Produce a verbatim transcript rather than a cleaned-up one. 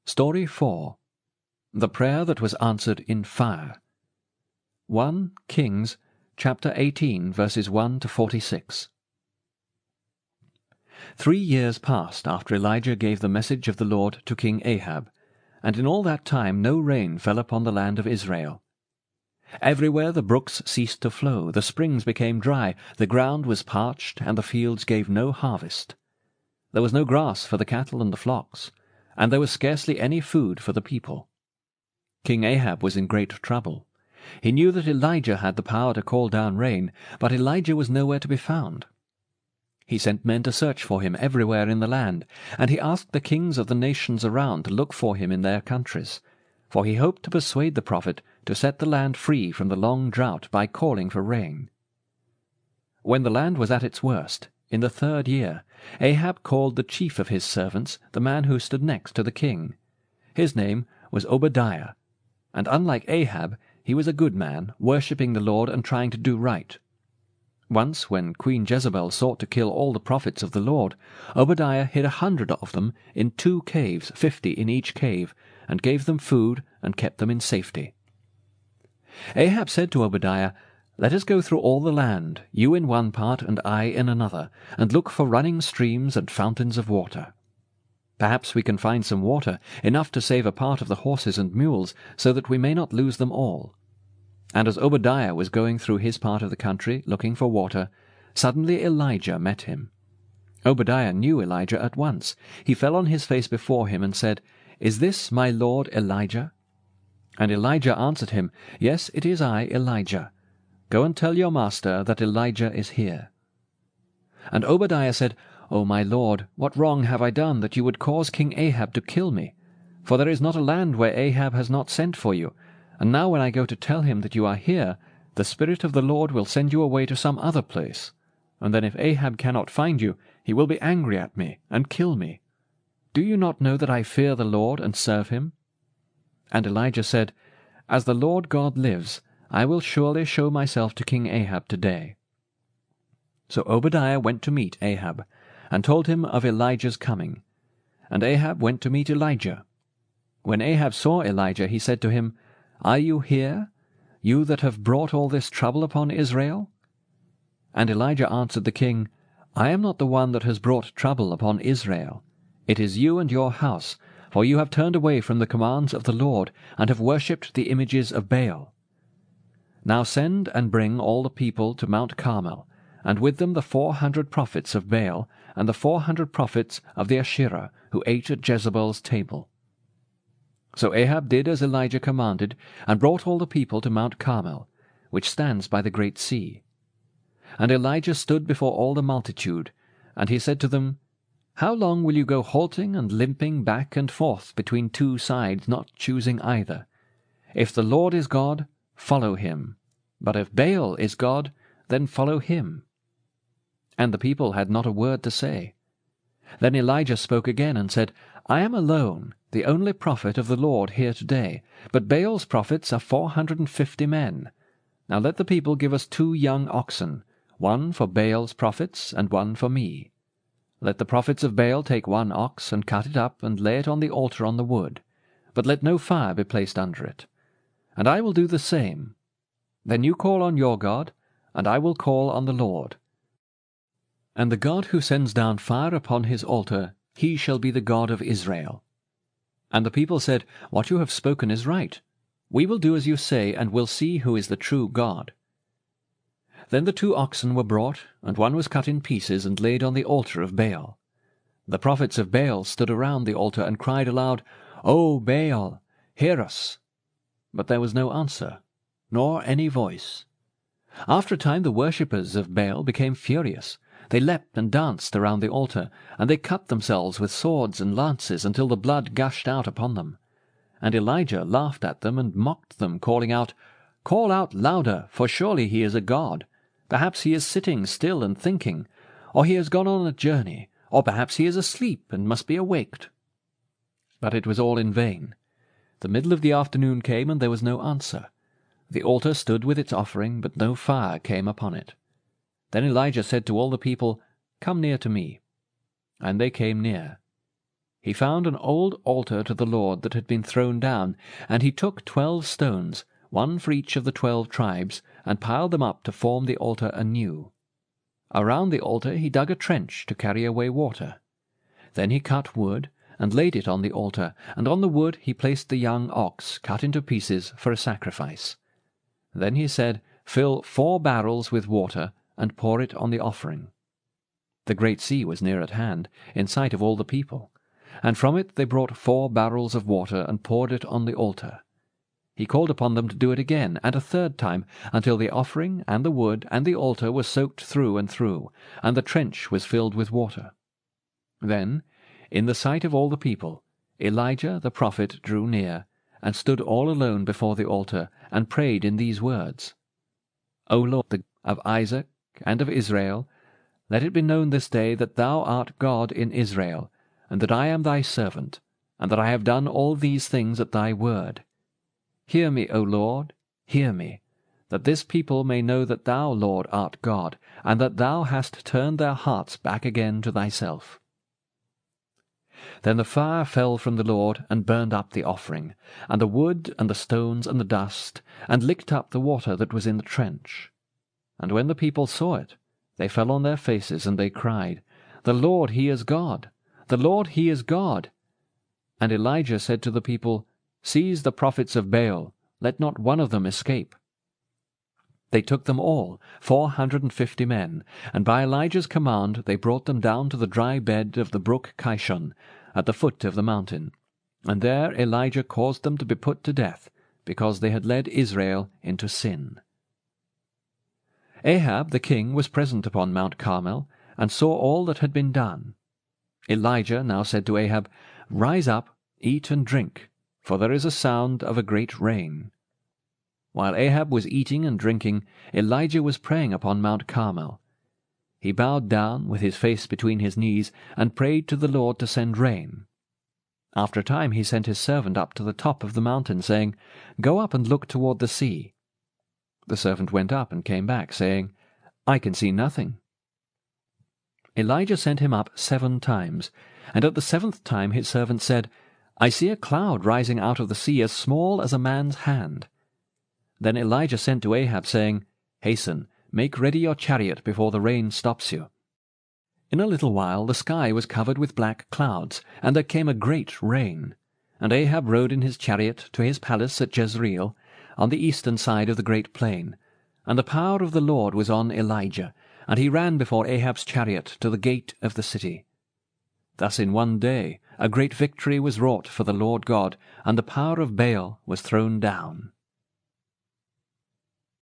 Story four. The Prayer That Was Answered in Fire. First Kings, chapter eighteen, verses one to forty-six. Three years passed after Elijah gave the message of the Lord to King Ahab, and in all that time no rain fell upon the land of Israel. Everywhere the brooks ceased to flow, the springs became dry, the ground was parched, and the fields gave no harvest. There was no grass for the cattle and the flocks, and there was scarcely any food for the people. King Ahab was in great trouble. He knew that Elijah had the power to call down rain, but Elijah was nowhere to be found. He sent men to search for him everywhere in the land, and he asked the kings of the nations around to look for him in their countries, for he hoped to persuade the prophet to set the land free from the long drought by calling for rain. When the land was at its worst, in the third year, Ahab called the chief of his servants, the man who stood next to the king. His name was Obadiah, and unlike Ahab, he was a good man, worshipping the Lord and trying to do right. Once, when Queen Jezebel sought to kill all the prophets of the Lord, Obadiah hid a hundred of them in two caves, fifty in each cave, and gave them food and kept them in safety. Ahab said to Obadiah, "Let us go through all the land, you in one part and I in another, and look for running streams and fountains of water. Perhaps we can find some water, enough to save a part of the horses and mules, so that we may not lose them all." And as Obadiah was going through his part of the country, looking for water, suddenly Elijah met him. Obadiah knew Elijah at once. He fell on his face before him and said, "Is this my lord Elijah?" And Elijah answered him, "Yes, it is I, Elijah. Go and tell your master that Elijah is here." And Obadiah said, "O my lord, what wrong have I done that you would cause King Ahab to kill me? For there is not a land where Ahab has not sent for you, and now when I go to tell him that you are here, the Spirit of the Lord will send you away to some other place. And then if Ahab cannot find you, he will be angry at me and kill me. Do you not know that I fear the Lord and serve him?" And Elijah said, "As the Lord God lives, I will surely show myself to King Ahab today." So Obadiah went to meet Ahab, and told him of Elijah's coming. And Ahab went to meet Elijah. When Ahab saw Elijah, he said to him, "Are you here, you that have brought all this trouble upon Israel?" And Elijah answered the king, "I am not the one that has brought trouble upon Israel. It is you and your house, for you have turned away from the commands of the Lord, and have worshipped the images of Baal. Now send and bring all the people to Mount Carmel, and with them the four hundred prophets of Baal, and the four hundred prophets of the Asherah, who ate at Jezebel's table." So Ahab did as Elijah commanded, and brought all the people to Mount Carmel, which stands by the great sea. And Elijah stood before all the multitude, and he said to them, "How long will you go halting and limping back and forth between two sides, not choosing either? If the Lord is God, follow him. But if Baal is God, then follow him." And the people had not a word to say. Then Elijah spoke again and said, "I am alone, the only prophet of the Lord here today, but Baal's prophets are four hundred and fifty men. Now let the people give us two young oxen, one for Baal's prophets and one for me. Let the prophets of Baal take one ox, and cut it up, and lay it on the altar on the wood, but let no fire be placed under it. And I will do the same. Then you call on your God, and I will call on the Lord. And the God who sends down fire upon his altar, he shall be the God of Israel." And the people said, "What you have spoken is right. We will do as you say, and will see who is the true God." Then the two oxen were brought, and one was cut in pieces and laid on the altar of Baal. The prophets of Baal stood around the altar and cried aloud, "O Baal, hear us!" But there was no answer, nor any voice. After a time the worshippers of Baal became furious. They leapt and danced around the altar, and they cut themselves with swords and lances until the blood gushed out upon them. And Elijah laughed at them and mocked them, calling out, "Call out louder, for surely he is a god. Perhaps he is sitting still and thinking, or he has gone on a journey, or perhaps he is asleep and must be awaked." But it was all in vain. The middle of the afternoon came, and there was no answer. The altar stood with its offering, but no fire came upon it. Then Elijah said to all the people, "Come near to me." And they came near. he found an old altar to the Lord that had been thrown down, and he took twelve stones, one for each of the twelve tribes, and piled them up to form the altar anew. Around the altar he dug a trench to carry away water. Then he cut wood, and laid it on the altar, and on the wood he placed the young ox, cut into pieces, for a sacrifice. Then he said, Fill four barrels with water, and pour it on the offering. The great sea was near at hand, in sight of all the people, and from it they brought four barrels of water, and poured it on the altar. He called upon them to do it again, and a third time, until the offering, and the wood, and the altar were soaked through and through, and the trench was filled with water. Then, in the sight of all the people, Elijah the prophet drew near, and stood all alone before the altar, and prayed in these words, O Lord the of Isaac and of Israel, let it be known this day that thou art God in Israel, and that I am thy servant, and that I have done all these things at thy word. Hear me, O Lord, hear me, that this people may know that thou, Lord, art God, and that thou hast turned their hearts back again to thyself. Then the fire fell from the Lord, and burned up the offering, and the wood, and the stones, and the dust, and licked up the water that was in the trench. And when the people saw it, they fell on their faces, and they cried, The Lord, he is God! The Lord, he is God! And Elijah said to the people, Seize the prophets of Baal, let not one of them escape. They took them all, four hundred and fifty men, and by Elijah's command they brought them down to the dry bed of the brook Kishon, at the foot of the mountain. And there Elijah caused them to be put to death, because they had led Israel into sin. Ahab the king was present upon Mount Carmel, and saw all that had been done. Elijah now said to Ahab, Rise up, eat and drink, for there is a sound of a great rain. While Ahab was eating and drinking, Elijah was praying upon Mount Carmel. He bowed down with his face between his knees, and prayed to the Lord to send rain. After a time he sent his servant up to the top of the mountain, saying, Go up and look toward the sea. The servant went up and came back, saying, I can see nothing. Elijah sent him up seven times, and at the seventh time his servant said, I see a cloud rising out of the sea as small as a man's hand. Then Elijah sent to Ahab, saying, Hasten, make ready your chariot before the rain stops you. In a little while the sky was covered with black clouds, and there came a great rain. And Ahab rode in his chariot to his palace at Jezreel, on the eastern side of the great plain. And the power of the Lord was on Elijah, and he ran before Ahab's chariot to the gate of the city. Thus in one day a great victory was wrought for the Lord God, and the power of Baal was thrown down.